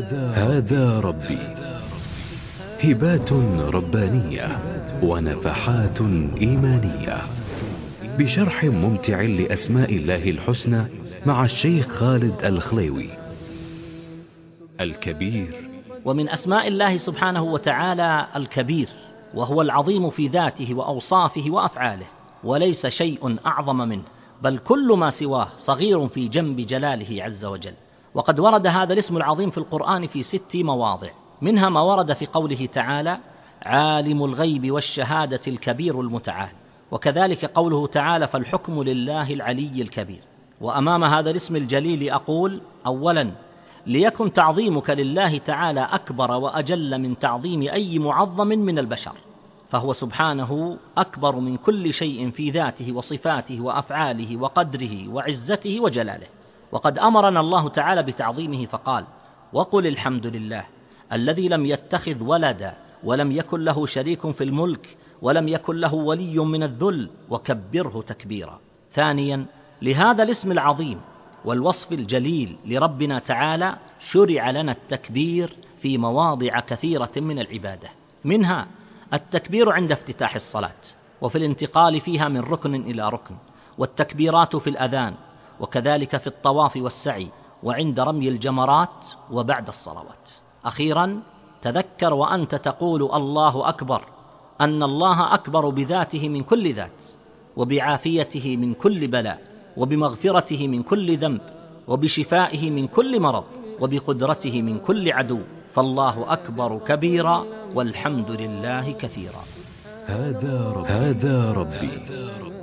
هذا ربي. هبات ربانية ونفحات إيمانية بشرح ممتع لأسماء الله الحسنى مع الشيخ خالد الخليوي. الكبير. ومن أسماء الله سبحانه وتعالى الكبير، وهو العظيم في ذاته وأوصافه وأفعاله، وليس شيء أعظم منه، بل كل ما سواه صغير في جنب جلاله عز وجل. وقد ورد هذا الاسم العظيم في القرآن في 6 مواضع، منها ما ورد في قوله تعالى: عالم الغيب والشهادة الكبير المتعال، وكذلك قوله تعالى: فالحكم لله العلي الكبير. وأمام هذا الاسم الجليل أقول: أولا، ليكن تعظيمك لله تعالى أكبر وأجل من تعظيم أي معظم من البشر، فهو سبحانه أكبر من كل شيء في ذاته وصفاته وأفعاله وقدره وعزته وجلاله. وقد أمرنا الله تعالى بتعظيمه فقال: وقل الحمد لله الذي لم يتخذ ولدا ولم يكن له شريك في الملك ولم يكن له ولي من الذل وكبره تكبيرا. ثانيا، لهذا الاسم العظيم والوصف الجليل لربنا تعالى شرع لنا التكبير في مواضع كثيرة من العبادة، منها التكبير عند افتتاح الصلاة، وفي الانتقال فيها من ركن إلى ركن، والتكبيرات في الأذان، وكذلك في الطواف والسعي، وعند رمي الجمرات، وبعد الصلوات. أخيرا، تذكر وأنت تقول الله أكبر أن الله أكبر بذاته من كل ذات، وبعافيته من كل بلاء، وبمغفرته من كل ذنب، وبشفائه من كل مرض، وبقدرته من كل عدو، فالله أكبر كبيرا والحمد لله كثيرا. هذا ربي.